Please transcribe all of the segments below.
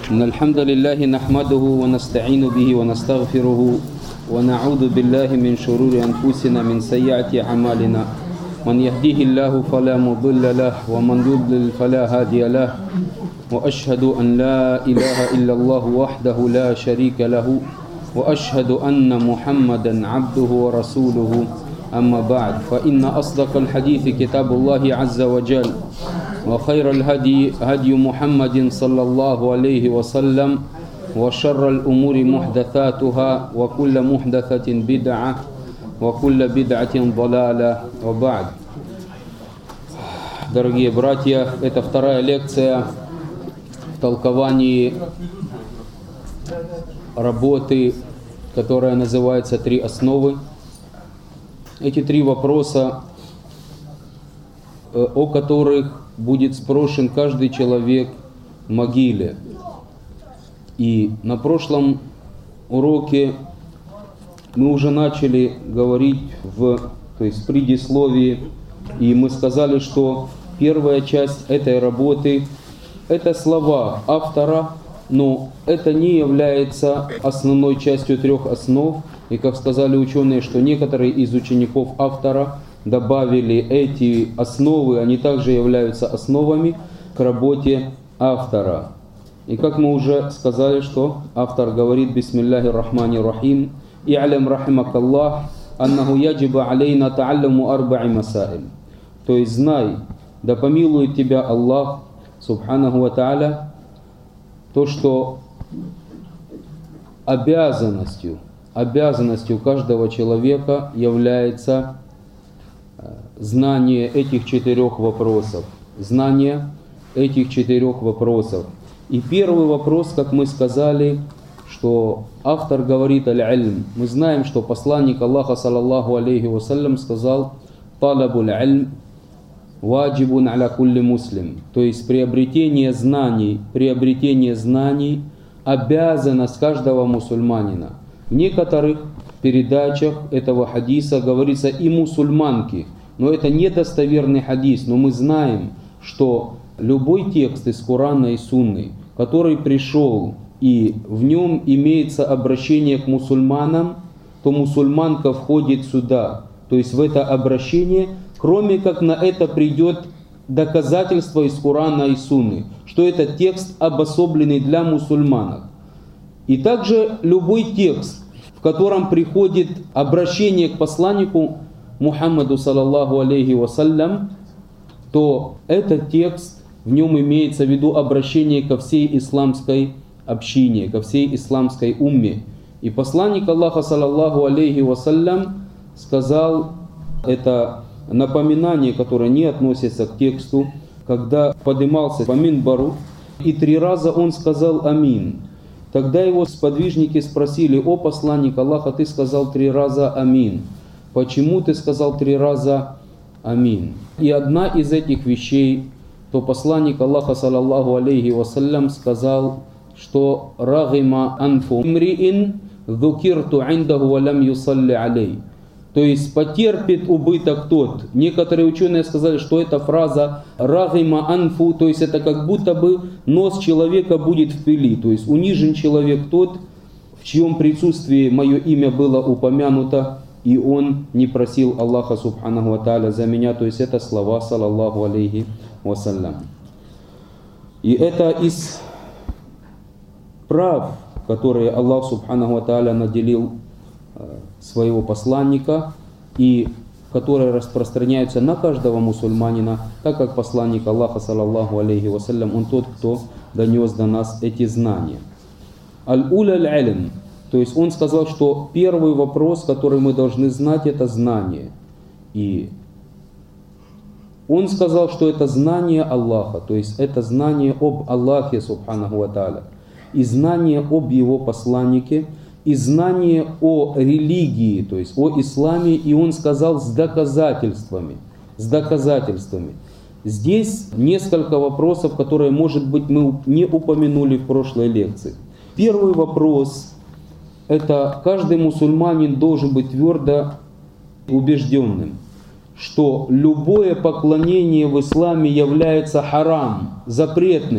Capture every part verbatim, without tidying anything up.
إن الحمد لله نحمده ونستعين به ونستغفره ونعوذ بالله من شرور أنفسنا من سيئات أعمالنا من يهديه الله فلا مضل له ومن يضلل فلا هادي له وأشهد أن لا إله إلا الله وحده لا شريك له وأشهد أن محمدا عبده ورسوله أما بعد فإن أصدق الحديث كتاب الله عز وجل وخير الهدي هدي محمد صلى الله عليه وسلم وشر الأمور محدثاتها وكل محدثة بدعة وكل بدعة ضلالة وبعد. Дорогие братья, это вторая лекция в толковании работы, которая называется «Три основы». Эти три вопроса, о которых будет спрошен каждый человек в могиле. И на прошлом уроке мы уже начали говорить в, то есть в предисловии, и мы сказали, что первая часть этой работы – это слова автора, но это не является основной частью трех основ. И как сказали ученые, что некоторые из учеников автора добавили эти основы, они также являются основами к работе автора. И как мы уже сказали, что автор говорит: «Бисмиллахи рахмани рахим, и'алям рахимакаллах, аннаху яджиба алейна та'алляму арба'i масаиль». То есть знай, да помилует тебя Аллах, субханаху ва та'аля, то, что обязанностью, обязанностью каждого человека является знание этих четырех вопросов. Знание этих четырех вопросов. И первый вопрос, как мы сказали, что автор говорит аль-ильм. Мы знаем, что посланник Аллаха, саллаллаху алейхи вассалям, сказал: «Талабуль ильм ваджибун аля кулли муслим». То есть приобретение знаний, приобретение знаний обязанность каждого мусульманина. В некоторых передачах этого хадиса говорится и мусульманки, но это недостоверный хадис. Но мы знаем, что любой текст из Корана и Сунны, который пришел и в нем имеется обращение к мусульманам, то мусульманка входит сюда, то есть в это обращение, кроме как на это придет доказательство из Корана и Сунны, что этот текст обособленный для мусульманок. И также любой текст, в котором приходит обращение к посланнику Мухаммаду саллаллаху алейхи вассалям, то этот текст, в нем имеется в виду обращение ко всей исламской общине, ко всей исламской умме. И посланник Аллаха саллаллаху алейхи вассалям сказал, это напоминание, которое не относится к тексту, когда поднимался по минбару, и три раза он сказал «Амин». Тогда его сподвижники спросили: «О посланник Аллаха, ты сказал три раза «Амин». Почему ты сказал три раза «Амин»?» И одна из этих вещей, то посланник Аллаха, саллаллаху алейхи вассалям, сказал, что «Рагима анфу мриин зукирту индаху валям юсалли алей». То есть потерпит убыток тот. Некоторые ученые сказали, что эта фраза «рагима анфу», то есть это как будто бы нос человека будет в пыли. То есть унижен человек тот, в чьем присутствии мое имя было упомянуто, и он не просил Аллаха субханаху ва тааля за меня. То есть это слова саллаллаху алейхи вассалям. И это из прав, которые Аллах субханаху ва тааля наделил своего посланника, и которые распространяются на каждого мусульманина, так как посланник Аллаха, саллаллаху алейхи вассалям, он тот, кто донес до нас эти знания. Аль-уля аль-илм, то есть он сказал, что первый вопрос, который мы должны знать, это знание. И он сказал, что это знание Аллаха, то есть это знание об Аллахе, субханаху ва тааля, и знание об его посланнике, и знание о религии, то есть о исламе, и он сказал с доказательствами, с доказательствами. Здесь несколько вопросов, которые, может быть, мы не упомянули в прошлой лекции. Первый вопрос – это каждый мусульманин должен быть твердо убежденным, что любое поклонение в исламе является харам, запретным,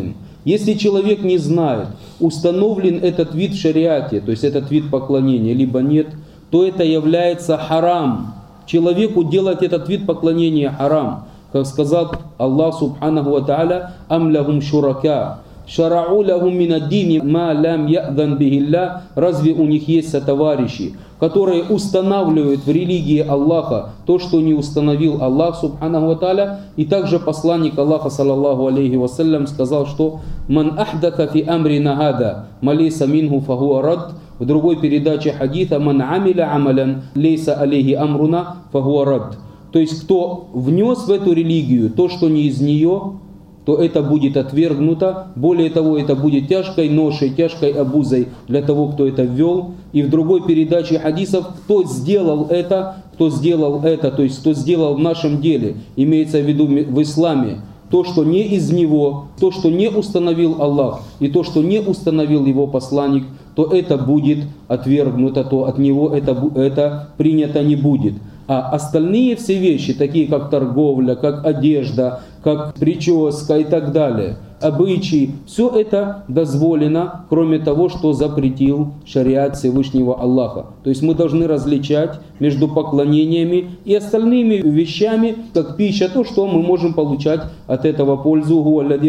Если человек не знает, установлен этот вид в шариате, то есть этот вид поклонения, либо нет, то это является харам. Человеку делать этот вид поклонения харам. Как сказал Аллах субханаху ва тааля: «Ам лахум шурака, шарау лахум мин ад-дини ма лам я'дан бихилля». Разве у них есть сотоварищи, которые устанавливают в религии Аллаха то, что не установил Аллах субханаху ва тааля? И также посланник Аллаха саллаллаху алейхи вассалям сказал, что «Ман ахдата фи амрина хада ма лейса минху фахуа рад». В другой передаче хадита: «Ман амиля амалян лейса алейхи амруна фахуа рад». То есть, кто внес в эту религию то, что не из нее, то это будет отвергнуто. Более того, это будет тяжкой ношей, тяжкой обузой для того, кто это ввел. И в другой передаче хадисов: кто сделал это, кто сделал это, то есть кто сделал в нашем деле, имеется в виду в исламе, то, что не из него, то, что не установил Аллах, и то, что не установил его посланник, то это будет отвергнуто, то от него это, это принято не будет. А остальные все вещи, такие как торговля, как одежда, как прическа и так далее, обычаи, все это дозволено, кроме того, что запретил шариат Всевышнего Аллаха. То есть мы должны различать между поклонениями и остальными вещами, как пища, то, что мы можем получать от этого пользу.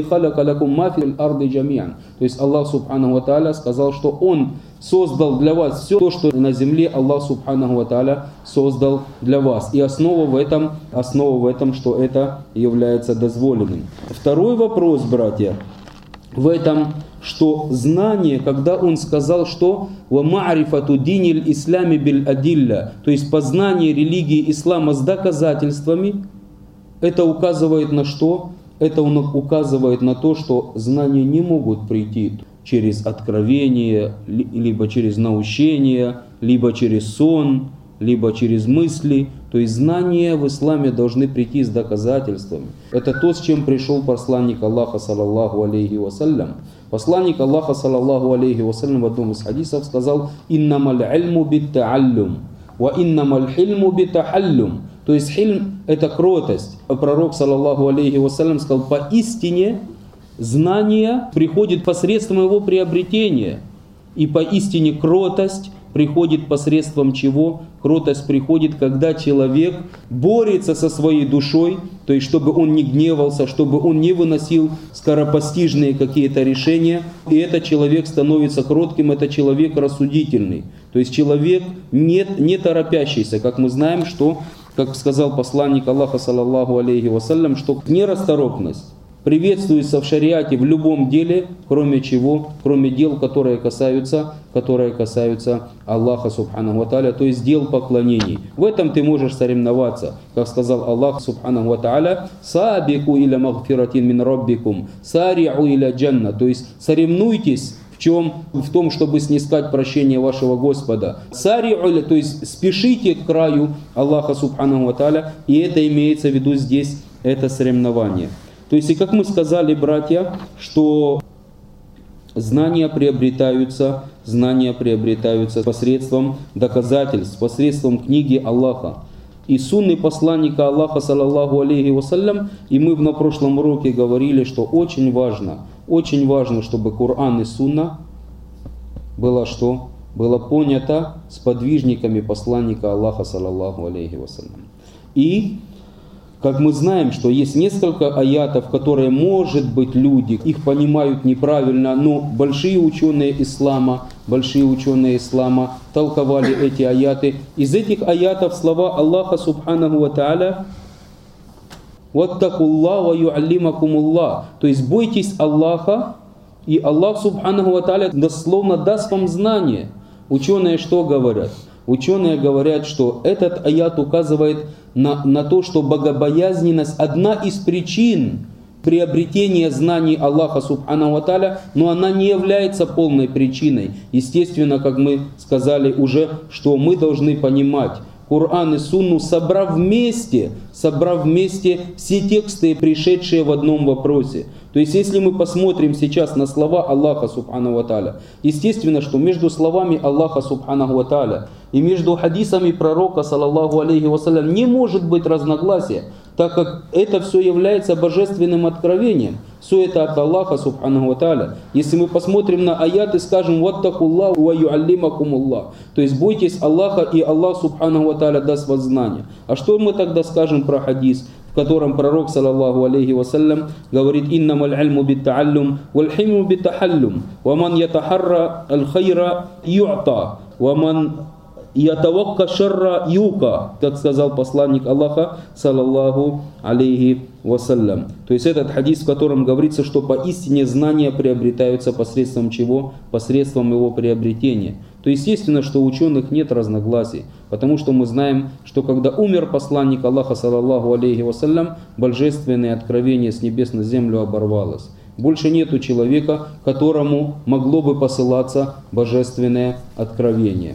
То есть Аллах субханаху ва тааля сказал, что Он создал для вас все то, что на земле Аллах субханаху ва тааля создал для вас. И основа в этом, основа в этом, что это является дозволенным. Второй вопрос, братья, в этом, что знание, когда он сказал, что «ва ма'рифату динил ислами биль адилля», то есть познание религии ислама с доказательствами, это указывает на что? Это указывает на то, что знания не могут прийти через откровение, либо через научение, либо через сон, либо через мысли. То есть знания в исламе должны прийти с доказательствами. Это то, с чем пришел посланник Аллаха саллаллаху алейхи вассалям. Посланник Аллаха саллаллаху алейхи вассалям в одном из хадисов сказал: «Иннамаль ильму биттааллюм, ва иннамаль хильму биттахаллюм». То есть хильм – это кротость. Пророк саллаллаху алейхи вассалям сказал: поистине знание приходит посредством его приобретения. И поистине кротость приходит посредством чего? Кротость приходит, когда человек борется со своей душой, то есть чтобы он не гневался, чтобы он не выносил скоропостижные какие-то решения. И этот человек становится кротким, это человек рассудительный. То есть человек не, не торопящийся, как мы знаем, что, как сказал посланник Аллаха саллаллаху алейхи вассалям, что нерасторопность приветствуется в шариате в любом деле, кроме чего, кроме дел, которые касаются, которые касаются Аллаха субханаху ва тааля, то есть дел поклонений. В этом ты можешь соревноваться, как сказал Аллах субханаху ва тааля: «Сабику иля магфиратин мин раббикум, сари'у иля джанна», то есть соревнуйтесь в чем? В том, чтобы снискать прощение вашего Господа. Сари'у, то есть спешите к краю Аллаха субханаху ва тааля, и это имеется в виду здесь, это соревнование. То есть, и как мы сказали, братья, что знания приобретаются, знания приобретаются посредством доказательств, посредством книги Аллаха и сунны посланника Аллаха саллаллаху алейхи вассалям. И мы на прошлом уроке говорили, что очень важно, очень важно, чтобы Коран и сунна было что? Было понято сподвижниками посланника Аллаха саллаллаху алейхи вассалям. И как мы знаем, что есть несколько аятов, которые, может быть, люди их понимают неправильно, но большие ученые ислама, большие ученые ислама толковали эти аяты. Из этих аятов слова Аллаха субханаху ва тааля: «Ваттакуллах ва юаллимакумуллах», то есть бойтесь Аллаха, и Аллах субханаху ва тааля дословно даст вам знание. Ученые что говорят? Ученые говорят, что этот аят указывает на, на то, что богобоязненность одна из причин приобретения знаний Аллаха субханаху ва тааля, но она не является полной причиной. Естественно, как мы сказали уже, что мы должны понимать Коран и Сунну, собрав вместе, собрав вместе все тексты, пришедшие в одном вопросе. То есть, если мы посмотрим сейчас на слова Аллаха субханаху ва тааля, естественно, что между словами Аллаха субханаху ва тааля и между хадисами пророка саллаллаху алейхи вассалям не может быть разногласия, так как это все является божественным откровением. Все это от Аллаха субханаху ва тааля. Если мы посмотрим на аят и скажем «Ваттакуллах ва юаллимакумуллах», то есть бойтесь Аллаха, и Аллах субханаху ва тааля даст вас знания. А что мы тогда скажем про хадис, в котором пророк, саллаллаху алейхи вассалям, говорит: «Иннамаль ильму биттааллюм, валь хилму биттахаллюм, ва ман ятахарра аль-хайра ю'та, ва ман ятавакка шарра юка», как сказал посланник Аллаха, саллаллаху алейхи вассалям. То есть этот хадис, в котором говорится, что поистине знания приобретаются посредством чего? Посредством его приобретения. То естественно, что у ученых нет разногласий, потому что мы знаем, что когда умер посланник Аллаха, саллаллаху алейхи вассалям, божественное откровение с небес на землю оборвалось. Больше нету человека, которому могло бы посылаться божественное откровение.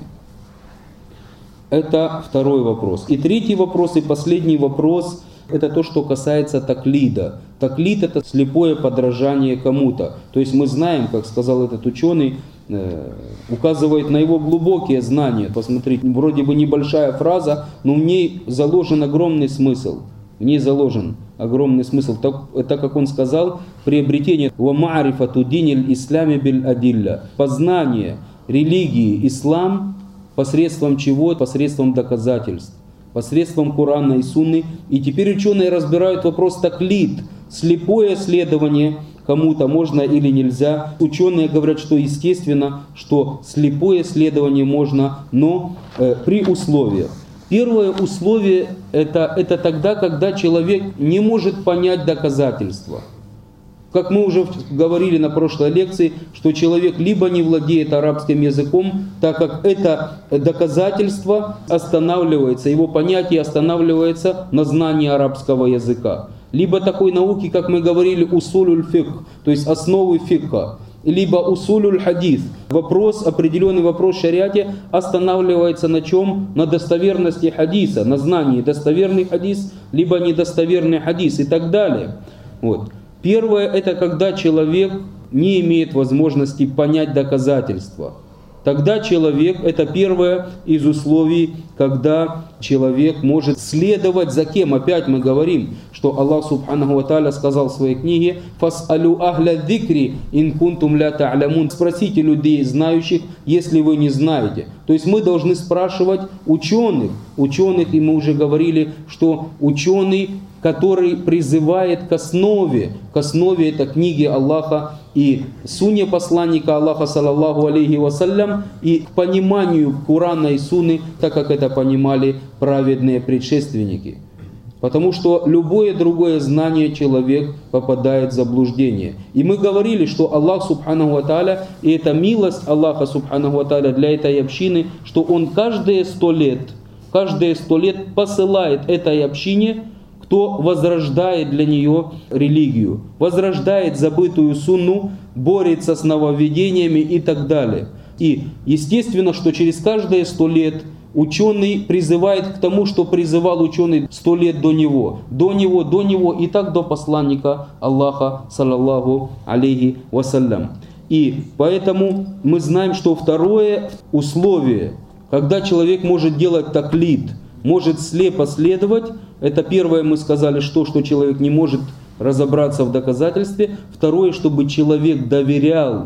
Это второй вопрос. И третий вопрос, и последний вопрос, это то, что касается таклида. Таклид — это слепое подражание кому-то. То есть мы знаем, как сказал этот ученый, э, указывает на его глубокие знания. Посмотрите, вроде бы небольшая фраза, но в ней заложен огромный смысл. В ней заложен огромный смысл. Так, так как он сказал, приобретение «ва ма'рифату диниль ислами биль адилля», познание религии ислам посредством чего? Посредством доказательств, посредством Корана и Сунны. И теперь ученые разбирают вопрос таклид, слепое следование кому-то можно или нельзя. Ученые говорят, что естественно, что слепое следование можно, но э, при условиях. Первое условие это, это тогда, когда человек не может понять доказательства. Как мы уже говорили на прошлой лекции, что человек либо не владеет арабским языком, так как это доказательство останавливается, его понятие останавливается на знании арабского языка. Либо такой науки, как мы говорили, усулюль фикх, то есть основы фикха, либо усулюль хадис. Вопрос, определенный вопрос в шариате останавливается на чем? На достоверности хадиса, на знании достоверный хадис, либо недостоверный хадис и так далее. Вот. Первое – это когда человек не имеет возможности понять доказательства. Тогда человек, это первое из условий, когда человек может следовать за кем? Опять мы говорим, что Аллах субханаху ва тааля сказал в своей книге: «Фас'алю ахля дзикри ин кунтум ля та'лямун». Спросите людей, знающих, если вы не знаете. То есть мы должны спрашивать ученых. Ученых, и мы уже говорили, что ученый, который призывает к основе, к основе это книги Аллаха и сунне посланника Аллаха, саллаллаху алейхи вассалям, и к пониманию Корана и Сунны, так как это понимали праведные предшественники. Потому что любое другое знание человек попадает в заблуждение. И мы говорили, что Аллах субханаху ва тааля, и это милость Аллаха субханаху ва тааля для этой общины, что Он каждые сто лет, каждые сто лет посылает этой общине, кто возрождает для нее религию, возрождает забытую сунну, борется с нововведениями и так далее. И естественно, что через каждые сто лет ученый призывает к тому, что призывал ученый сто лет до него, до него, до него и так до посланника Аллаха, саллаллаху алейхи вассалям. И поэтому мы знаем, что второе условие, когда человек может делать таклид, может слепо следовать, это первое мы сказали, что, что человек не может разобраться в доказательстве. Второе, чтобы человек доверял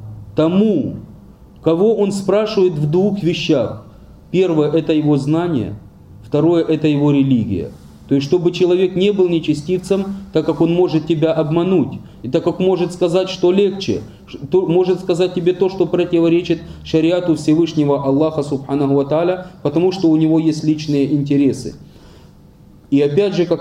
тому, кого он спрашивает в двух вещах. Первое – это его знание, второе – это его религия. То есть, чтобы человек не был нечестивцем, так как он может тебя обмануть. И так как может сказать, что легче, то, может сказать тебе то, что противоречит шариату Всевышнего Аллаха субханаху ва тааля, потому что у него есть личные интересы. И опять же, как